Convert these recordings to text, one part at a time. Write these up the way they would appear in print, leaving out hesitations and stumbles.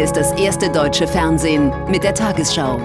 Hier ist das erste deutsche Fernsehen mit der Tagesschau.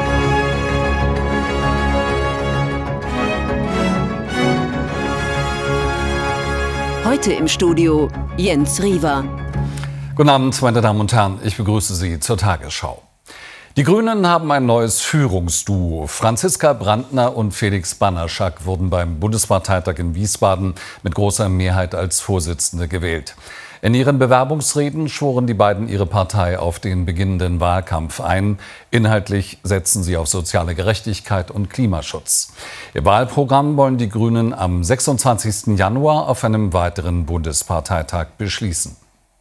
Heute im Studio Jens Riewer. Guten Abend, meine Damen und Herren. Ich begrüße Sie zur Tagesschau. Die Grünen haben ein neues Führungsduo. Franziska Brandner und Felix Banaszak wurden beim Bundesparteitag in Wiesbaden mit großer Mehrheit als Vorsitzende gewählt. In ihren Bewerbungsreden schworen die beiden ihre Partei auf den beginnenden Wahlkampf ein. Inhaltlich setzen sie auf soziale Gerechtigkeit und Klimaschutz. Ihr Wahlprogramm wollen die Grünen am 26. Januar auf einem weiteren Bundesparteitag beschließen.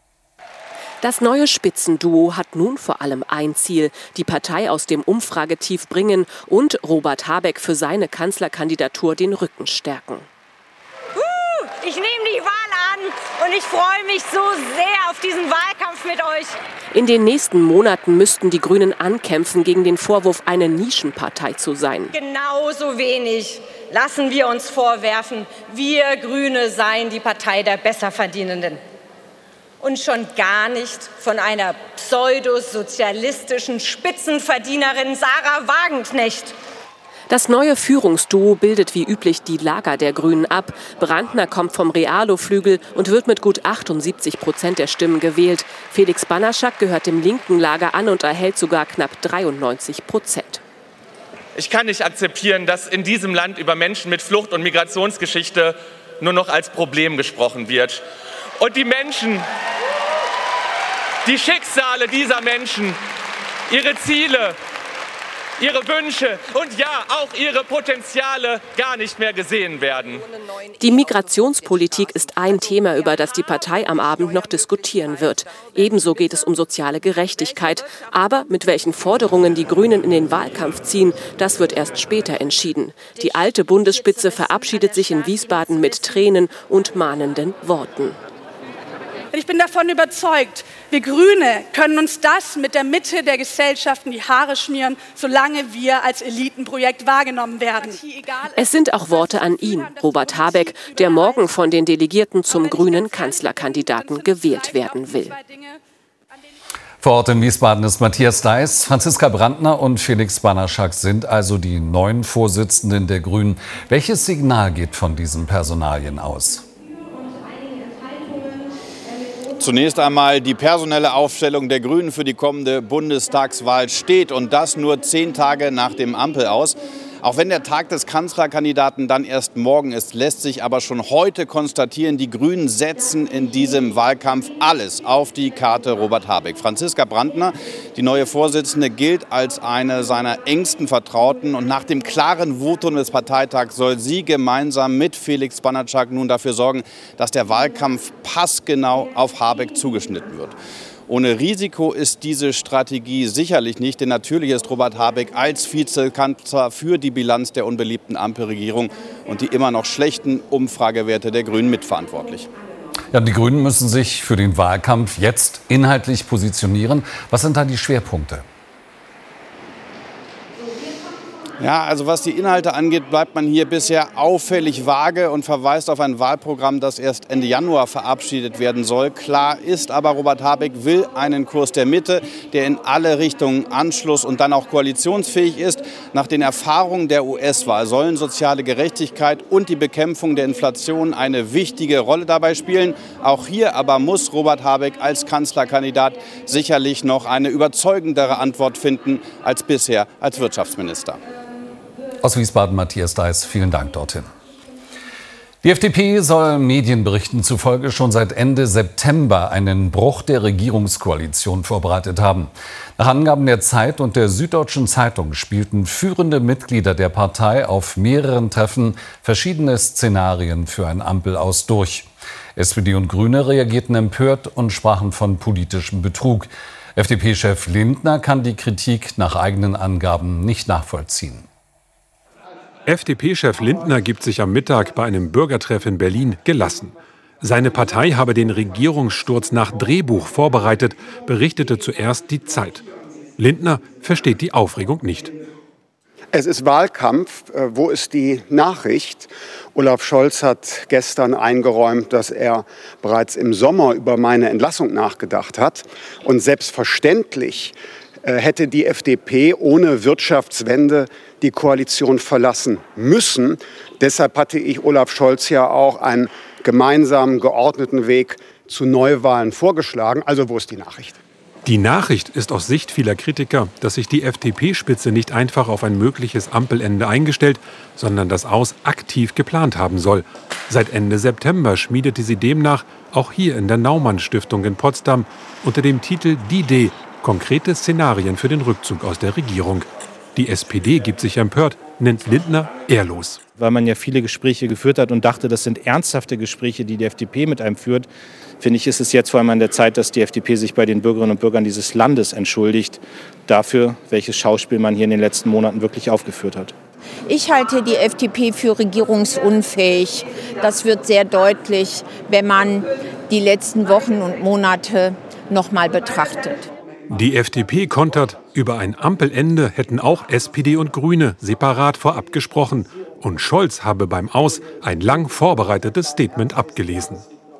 Das neue Spitzenduo hat nun vor allem ein Ziel: die Partei aus dem Umfragetief bringen und Robert Habeck für seine Kanzlerkandidatur den Rücken stärken. Ich nehme die Wahl an und ich freue mich so sehr auf diesen Wahlkampf mit euch. In den nächsten Monaten müssten die Grünen ankämpfen gegen den Vorwurf, eine Nischenpartei zu sein. Genauso wenig lassen wir uns vorwerfen, wir Grüne seien die Partei der Besserverdienenden. Und schon gar nicht von einer pseudosozialistischen Spitzenverdienerin Sarah Wagenknecht. Das neue Führungsduo bildet wie üblich die Lager der Grünen ab. Brandner kommt vom Realo-Flügel und wird mit gut 78% der Stimmen gewählt. Felix Banaszak gehört dem linken Lager an und erhält sogar knapp 93%. Ich kann nicht akzeptieren, dass in diesem Land über Menschen mit Flucht- und Migrationsgeschichte nur noch als Problem gesprochen wird. Und die Menschen, die Schicksale dieser Menschen, ihre Ziele, ihre Wünsche und ja, auch ihre Potenziale gar nicht mehr gesehen werden. Die Migrationspolitik ist ein Thema, über das die Partei am Abend noch diskutieren wird. Ebenso geht es um soziale Gerechtigkeit. Aber mit welchen Forderungen die Grünen in den Wahlkampf ziehen, das wird erst später entschieden. Die alte Bundesspitze verabschiedet sich in Wiesbaden mit Tränen und mahnenden Worten. Ich bin davon überzeugt, wir Grüne können uns das mit der Mitte der Gesellschaft in die Haare schmieren, solange wir als Elitenprojekt wahrgenommen werden. Es sind auch Worte an ihn, Robert Habeck, der morgen von den Delegierten zum grünen Kanzlerkandidaten gewählt werden will. Vor Ort in Wiesbaden ist Matthias Deiß. Franziska Brandner und Felix Banaszak sind also die neuen Vorsitzenden der Grünen. Welches Signal geht von diesen Personalien aus? Zunächst einmal, die personelle Aufstellung der Grünen für die kommende Bundestagswahl steht, und das nur 10 Tage nach dem Ampel aus. Auch wenn der Tag des Kanzlerkandidaten dann erst morgen ist, lässt sich aber schon heute konstatieren, die Grünen setzen in diesem Wahlkampf alles auf die Karte Robert Habeck. Franziska Brandner, die neue Vorsitzende, gilt als eine seiner engsten Vertrauten, und nach dem klaren Votum des Parteitags soll sie gemeinsam mit Felix Banaszak nun dafür sorgen, dass der Wahlkampf passgenau auf Habeck zugeschnitten wird. Ohne Risiko ist diese Strategie sicherlich nicht, denn natürlich ist Robert Habeck als Vizekanzler für die Bilanz der unbeliebten Ampelregierung und die immer noch schlechten Umfragewerte der Grünen mitverantwortlich. Ja, die Grünen müssen sich für den Wahlkampf jetzt inhaltlich positionieren. Was sind da die Schwerpunkte? Ja, also was die Inhalte angeht, bleibt man hier bisher auffällig vage und verweist auf ein Wahlprogramm, das erst Ende Januar verabschiedet werden soll. Klar ist aber, Robert Habeck will einen Kurs der Mitte, der in alle Richtungen Anschluss und dann auch koalitionsfähig ist. Nach den Erfahrungen der US-Wahl sollen soziale Gerechtigkeit und die Bekämpfung der Inflation eine wichtige Rolle dabei spielen. Auch hier aber muss Robert Habeck als Kanzlerkandidat sicherlich noch eine überzeugendere Antwort finden als bisher als Wirtschaftsminister. Aus Wiesbaden Matthias Deiß, vielen Dank dorthin. Die FDP soll Medienberichten zufolge schon seit Ende September einen Bruch der Regierungskoalition vorbereitet haben. Nach Angaben der Zeit und der Süddeutschen Zeitung spielten führende Mitglieder der Partei auf mehreren Treffen verschiedene Szenarien für ein Ampelaus durch. SPD und Grüne reagierten empört und sprachen von politischem Betrug. FDP-Chef Lindner kann die Kritik nach eigenen Angaben nicht nachvollziehen. FDP-Chef Lindner gibt sich am Mittag bei einem Bürgertreff in Berlin gelassen. Seine Partei habe den Regierungssturz nach Drehbuch vorbereitet, berichtete zuerst die Zeit. Lindner versteht die Aufregung nicht. Es ist Wahlkampf. Wo ist die Nachricht? Olaf Scholz hat gestern eingeräumt, dass er bereits im Sommer über meine Entlassung nachgedacht hat. Und selbstverständlich hätte die FDP ohne Wirtschaftswende die Koalition verlassen müssen. Deshalb hatte ich Olaf Scholz ja auch einen gemeinsamen, geordneten Weg zu Neuwahlen vorgeschlagen. Also wo ist die Nachricht? Die Nachricht ist aus Sicht vieler Kritiker, dass sich die FDP-Spitze nicht einfach auf ein mögliches Ampelende eingestellt, sondern das Aus aktiv geplant haben soll. Seit Ende September schmiedete sie demnach auch hier in der Naumann-Stiftung in Potsdam unter dem Titel D-Day konkrete Szenarien für den Rückzug aus der Regierung. Die SPD gibt sich empört, nennt Lindner ehrlos. Weil man ja viele Gespräche geführt hat und dachte, das sind ernsthafte Gespräche, die FDP mit einem führt, finde ich, ist es jetzt vor allem an der Zeit, dass die FDP sich bei den Bürgerinnen und Bürgern dieses Landes entschuldigt dafür, welches Schauspiel man hier in den letzten Monaten wirklich aufgeführt hat. Ich halte die FDP für regierungsunfähig. Das wird sehr deutlich, wenn man die letzten Wochen und Monate noch mal betrachtet. Die FDP kontert, über ein Ampelende hätten auch SPD und Grüne separat vorab gesprochen. Und Scholz habe beim Aus ein lang vorbereitetes Statement abgelesen.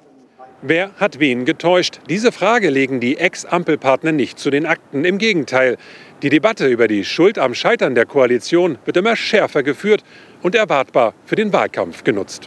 Wer hat wen getäuscht? Diese Frage legen die Ex-Ampelpartner nicht zu den Akten. Im Gegenteil, die Debatte über die Schuld am Scheitern der Koalition wird immer schärfer geführt und erwartbar für den Wahlkampf genutzt.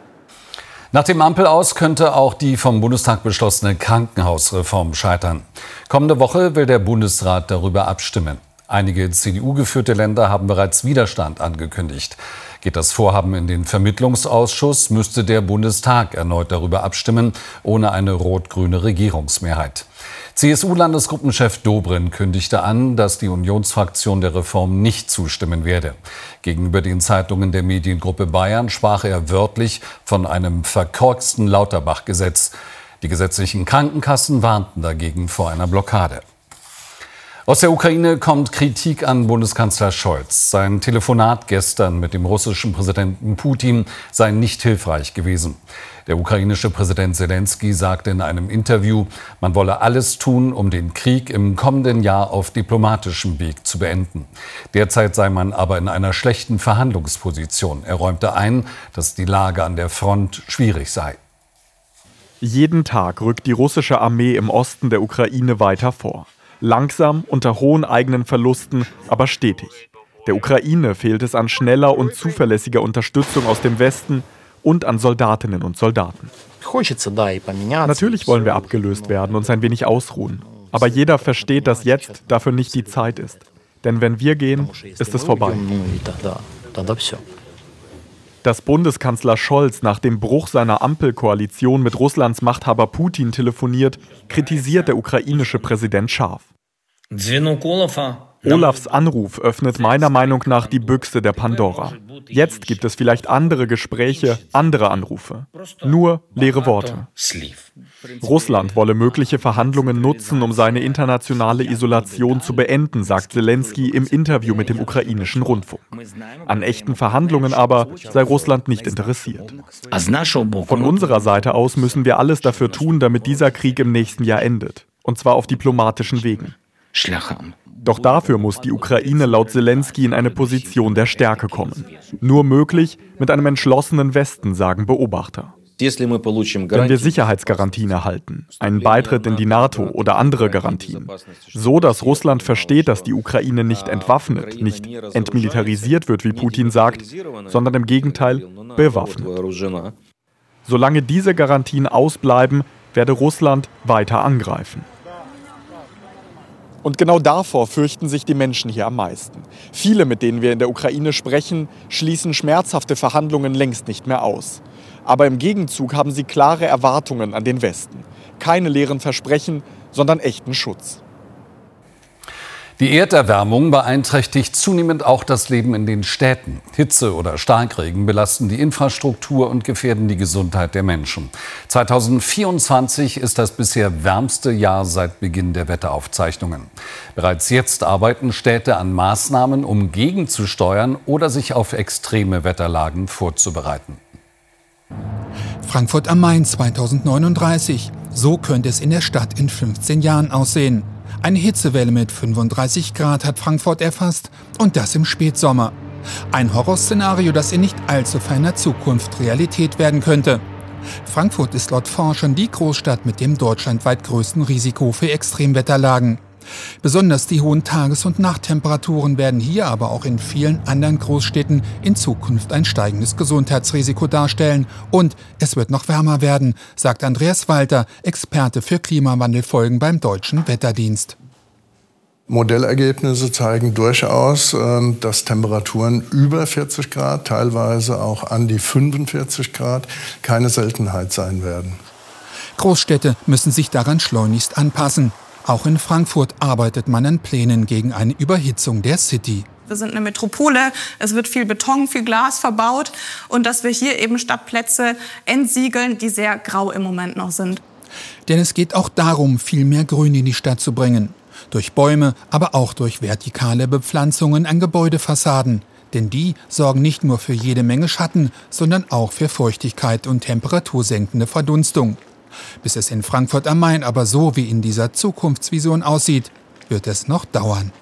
Nach dem Ampelaus könnte auch die vom Bundestag beschlossene Krankenhausreform scheitern. Kommende Woche will der Bundesrat darüber abstimmen. Einige CDU-geführte Länder haben bereits Widerstand angekündigt. Geht das Vorhaben in den Vermittlungsausschuss, müsste der Bundestag erneut darüber abstimmen, ohne eine rot-grüne Regierungsmehrheit. CSU-Landesgruppenchef Dobrindt kündigte an, dass die Unionsfraktion der Reform nicht zustimmen werde. Gegenüber den Zeitungen der Mediengruppe Bayern sprach er wörtlich von einem verkorksten Lauterbach-Gesetz. Die gesetzlichen Krankenkassen warnten dagegen vor einer Blockade. Aus der Ukraine kommt Kritik an Bundeskanzler Scholz. Sein Telefonat gestern mit dem russischen Präsidenten Putin sei nicht hilfreich gewesen. Der ukrainische Präsident Selenskyj sagte in einem Interview, man wolle alles tun, um den Krieg im kommenden Jahr auf diplomatischem Weg zu beenden. Derzeit sei man aber in einer schlechten Verhandlungsposition. Er räumte ein, dass die Lage an der Front schwierig sei. Jeden Tag rückt die russische Armee im Osten der Ukraine weiter vor. Langsam, unter hohen eigenen Verlusten, aber stetig. Der Ukraine fehlt es an schneller und zuverlässiger Unterstützung aus dem Westen und an Soldatinnen und Soldaten. Natürlich wollen wir abgelöst werden und uns ein wenig ausruhen. Aber jeder versteht, dass jetzt dafür nicht die Zeit ist. Denn wenn wir gehen, ist es vorbei. Dass Bundeskanzler Scholz nach dem Bruch seiner Ampelkoalition mit Russlands Machthaber Putin telefoniert, kritisiert der ukrainische Präsident scharf. Olafs Anruf öffnet meiner Meinung nach die Büchse der Pandora. Jetzt gibt es vielleicht andere Gespräche, andere Anrufe. Nur leere Worte. Russland wolle mögliche Verhandlungen nutzen, um seine internationale Isolation zu beenden, sagt Selenskyj im Interview mit dem ukrainischen Rundfunk. An echten Verhandlungen aber sei Russland nicht interessiert. Von unserer Seite aus müssen wir alles dafür tun, damit dieser Krieg im nächsten Jahr endet. Und zwar auf diplomatischen Wegen. Doch dafür muss die Ukraine laut Selenskyj in eine Position der Stärke kommen. Nur möglich mit einem entschlossenen Westen, sagen Beobachter. Wenn wir Sicherheitsgarantien erhalten, einen Beitritt in die NATO oder andere Garantien, so dass Russland versteht, dass die Ukraine nicht entwaffnet, nicht entmilitarisiert wird, wie Putin sagt, sondern im Gegenteil bewaffnet. Solange diese Garantien ausbleiben, werde Russland weiter angreifen. Und genau davor fürchten sich die Menschen hier am meisten. Viele, mit denen wir in der Ukraine sprechen, schließen schmerzhafte Verhandlungen längst nicht mehr aus. Aber im Gegenzug haben sie klare Erwartungen an den Westen. Keine leeren Versprechen, sondern echten Schutz. Die Erderwärmung beeinträchtigt zunehmend auch das Leben in den Städten. Hitze oder Starkregen belasten die Infrastruktur und gefährden die Gesundheit der Menschen. 2024 ist das bisher wärmste Jahr seit Beginn der Wetteraufzeichnungen. Bereits jetzt arbeiten Städte an Maßnahmen, um gegenzusteuern oder sich auf extreme Wetterlagen vorzubereiten. Frankfurt am Main 2039. So könnte es in der Stadt in 15 Jahren aussehen. Eine Hitzewelle mit 35 Grad hat Frankfurt erfasst und das im Spätsommer. Ein Horrorszenario, das in nicht allzu ferner Zukunft Realität werden könnte. Frankfurt ist laut Forschern die Großstadt mit dem deutschlandweit größten Risiko für Extremwetterlagen. Besonders die hohen Tages- und Nachttemperaturen werden hier, aber auch in vielen anderen Großstädten in Zukunft ein steigendes Gesundheitsrisiko darstellen. Und es wird noch wärmer werden, sagt Andreas Walter, Experte für Klimawandelfolgen beim Deutschen Wetterdienst. Modellergebnisse zeigen durchaus, dass Temperaturen über 40 Grad, teilweise auch an die 45 Grad, keine Seltenheit sein werden. Großstädte müssen sich daran schleunigst anpassen. Auch in Frankfurt arbeitet man an Plänen gegen eine Überhitzung der City. Wir sind eine Metropole, es wird viel Beton, viel Glas verbaut und dass wir hier eben Stadtplätze entsiegeln, die sehr grau im Moment noch sind. Denn es geht auch darum, viel mehr Grün in die Stadt zu bringen. Durch Bäume, aber auch durch vertikale Bepflanzungen an Gebäudefassaden. Denn die sorgen nicht nur für jede Menge Schatten, sondern auch für Feuchtigkeit und temperatursenkende Verdunstung. Bis es in Frankfurt am Main aber so wie in dieser Zukunftsvision aussieht, wird es noch dauern.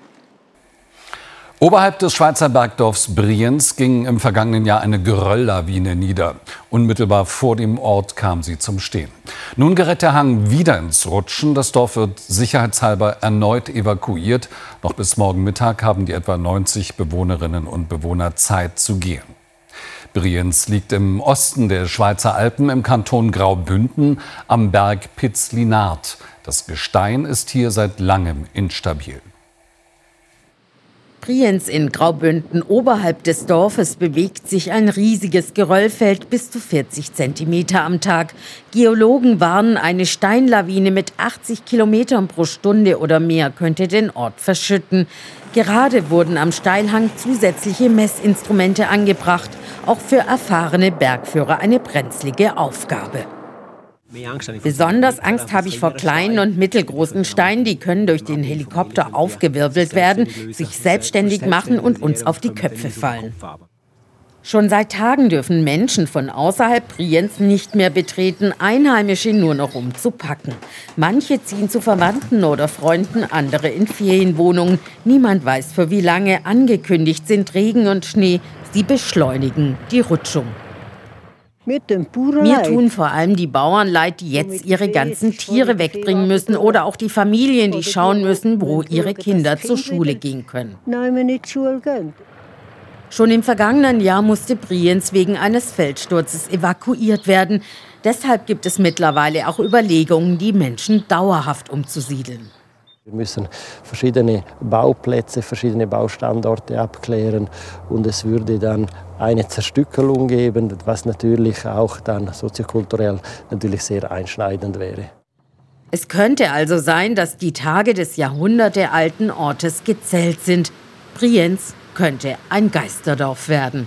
Oberhalb des Schweizer Bergdorfs Brienz ging im vergangenen Jahr eine Gerölllawine nieder. Unmittelbar vor dem Ort kam sie zum Stehen. Nun gerät der Hang wieder ins Rutschen. Das Dorf wird sicherheitshalber erneut evakuiert. Noch bis morgen Mittag haben die etwa 90 Bewohnerinnen und Bewohner Zeit zu gehen. Brienz liegt im Osten der Schweizer Alpen im Kanton Graubünden am Berg Piz-Linard. Das Gestein ist hier seit langem instabil. Brienz in Graubünden, oberhalb des Dorfes, bewegt sich ein riesiges Geröllfeld bis zu 40 Zentimeter am Tag. Geologen warnen, eine Steinlawine mit 80 Kilometern pro Stunde oder mehr könnte den Ort verschütten. Gerade wurden am Steilhang zusätzliche Messinstrumente angebracht. Auch für erfahrene Bergführer eine brenzlige Aufgabe. Besonders Angst habe ich vor kleinen und mittelgroßen Steinen, die können durch den Helikopter aufgewirbelt werden, sich selbstständig machen und uns auf die Köpfe fallen. Schon seit Tagen dürfen Menschen von außerhalb Brienz nicht mehr betreten, Einheimische nur noch um zu packen. Manche ziehen zu Verwandten oder Freunden, andere in Ferienwohnungen. Niemand weiß für wie lange. Angekündigt sind Regen und Schnee. Sie beschleunigen die Rutschung. Mir tun vor allem die Bauern leid, die jetzt ihre ganzen Tiere wegbringen müssen oder auch die Familien, die schauen müssen, wo ihre Kinder zur Schule gehen können. Schon im vergangenen Jahr musste Brienz wegen eines Feldsturzes evakuiert werden. Deshalb gibt es mittlerweile auch Überlegungen, die Menschen dauerhaft umzusiedeln. Wir müssen verschiedene Bauplätze, verschiedene Baustandorte abklären und es würde dann eine Zerstückelung geben, was natürlich auch dann soziokulturell natürlich sehr einschneidend wäre. Es könnte also sein, dass die Tage des jahrhundertealten Ortes gezählt sind. Brienz könnte ein Geisterdorf werden.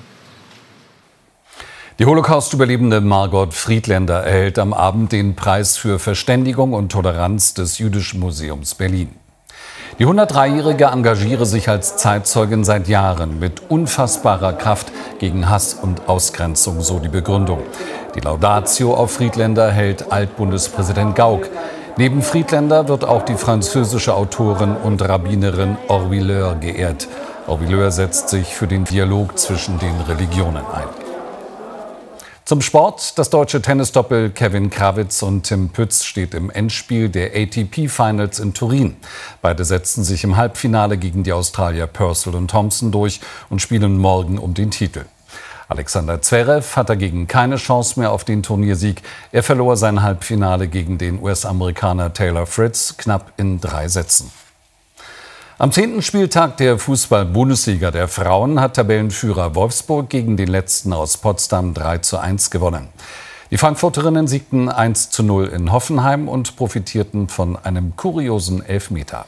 Die Holocaust-Überlebende Margot Friedländer erhält am Abend den Preis für Verständigung und Toleranz des Jüdischen Museums Berlin. Die 103-Jährige engagiere sich als Zeitzeugin seit Jahren mit unfassbarer Kraft gegen Hass und Ausgrenzung, so die Begründung. Die Laudatio auf Friedländer hält Altbundespräsident Gauck. Neben Friedländer wird auch die französische Autorin und Rabbinerin Orvilleur geehrt. Orvilleur setzt sich für den Dialog zwischen den Religionen ein. Zum Sport. Das deutsche Tennisdoppel Kevin Krawitz und Tim Pütz steht im Endspiel der ATP Finals in Turin. Beide setzten sich im Halbfinale gegen die Australier Purcell und Thompson durch und spielen morgen um den Titel. Alexander Zverev hat dagegen keine Chance mehr auf den Turniersieg. Er verlor sein Halbfinale gegen den US-Amerikaner Taylor Fritz knapp in 3 Sätzen. Am 10. Spieltag der Fußball-Bundesliga der Frauen hat Tabellenführer Wolfsburg gegen den letzten aus Potsdam 3:1 gewonnen. Die Frankfurterinnen siegten 1:0 in Hoffenheim und profitierten von einem kuriosen Elfmeter.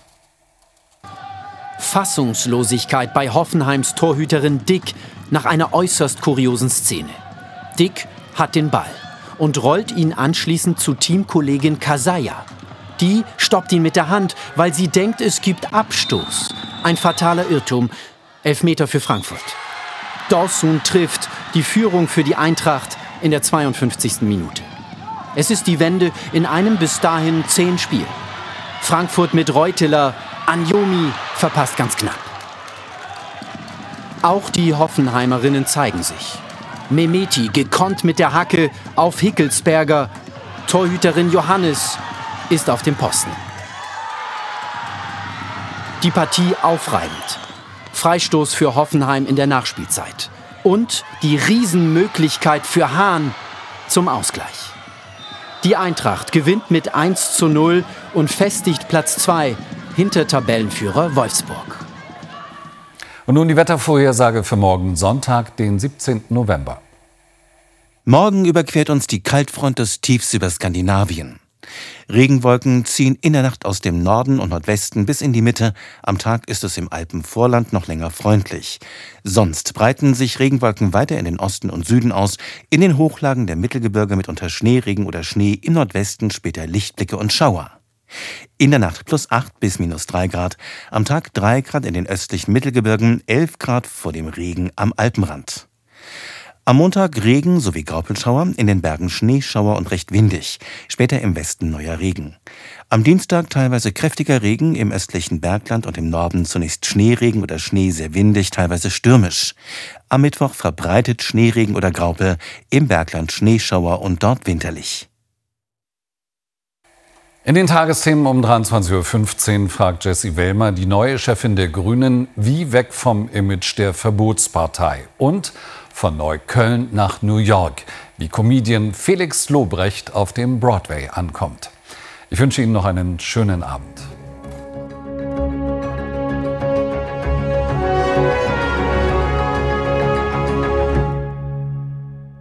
Fassungslosigkeit bei Hoffenheims Torhüterin Dick nach einer äußerst kuriosen Szene. Dick hat den Ball und rollt ihn anschließend zu Teamkollegin Kasaja. Die stoppt ihn mit der Hand, weil sie denkt, es gibt Abstoß. Ein fataler Irrtum. Elfmeter für Frankfurt. Dorsun trifft, die Führung für die Eintracht in der 52. Minute. Es ist die Wende in einem bis dahin 10 Spiel. Frankfurt mit Reuteler, Anjomi verpasst ganz knapp. Auch die Hoffenheimerinnen zeigen sich. Mehmeti gekonnt mit der Hacke auf Hickelsberger. Torhüterin Johannes ist auf dem Posten. Die Partie aufreibend. Freistoß für Hoffenheim in der Nachspielzeit. Und die Riesenmöglichkeit für Hahn zum Ausgleich. Die Eintracht gewinnt mit 1:0 und festigt Platz 2 hinter Tabellenführer Wolfsburg. Und nun die Wettervorhersage für morgen Sonntag, den 17. November. Morgen überquert uns die Kaltfront des Tiefs über Skandinavien. Regenwolken ziehen in der Nacht aus dem Norden und Nordwesten bis in die Mitte. Am Tag ist es im Alpenvorland noch länger freundlich. Sonst breiten sich Regenwolken weiter in den Osten und Süden aus. In den Hochlagen der Mittelgebirge mitunter Schneeregen oder Schnee, im Nordwesten später Lichtblicke und Schauer. In der Nacht +8 bis -3 Grad. Am Tag 3 Grad in den östlichen Mittelgebirgen, 11 Grad vor dem Regen am Alpenrand. Am Montag Regen sowie Graupelschauer, in den Bergen Schneeschauer und recht windig. Später im Westen neuer Regen. Am Dienstag teilweise kräftiger Regen, im östlichen Bergland und im Norden zunächst Schneeregen oder Schnee sehr windig, teilweise stürmisch. Am Mittwoch verbreitet Schneeregen oder Graupel, im Bergland Schneeschauer und dort winterlich. In den Tagesthemen um 23:15 Uhr fragt Jessie Wellmer, die neue Chefin der Grünen, wie weg vom Image der Verbotspartei und von Neukölln nach New York, wie Comedian Felix Lobrecht auf dem Broadway ankommt. Ich wünsche Ihnen noch einen schönen Abend.